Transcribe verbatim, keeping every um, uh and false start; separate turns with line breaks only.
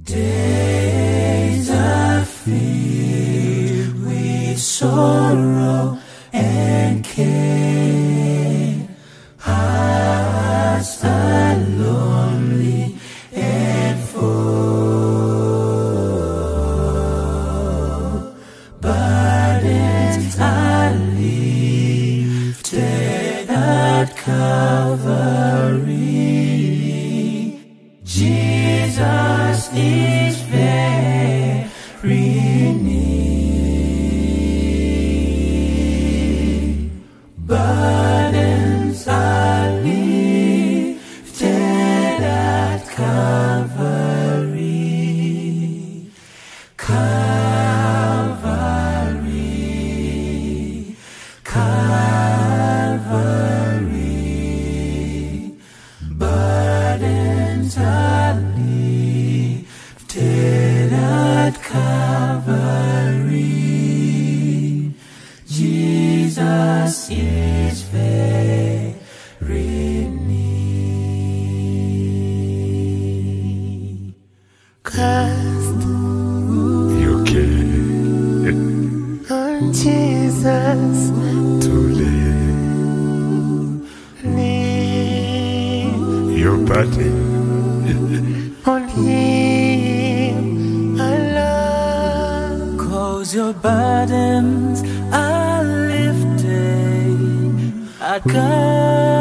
Days are filled with sorrow and care. Hearts are lonely and full. Burdens are lifted at Calvary. Jesus is very near. Burdens are lifted at Calvary. Calvary. Calvary. Burdens are lifted at Calvary. Jesus is very near.
Cast
your care
on Jesus,
to lay
lean
your body
on Him alone.
'Cause your burdens are lifted at Calvary.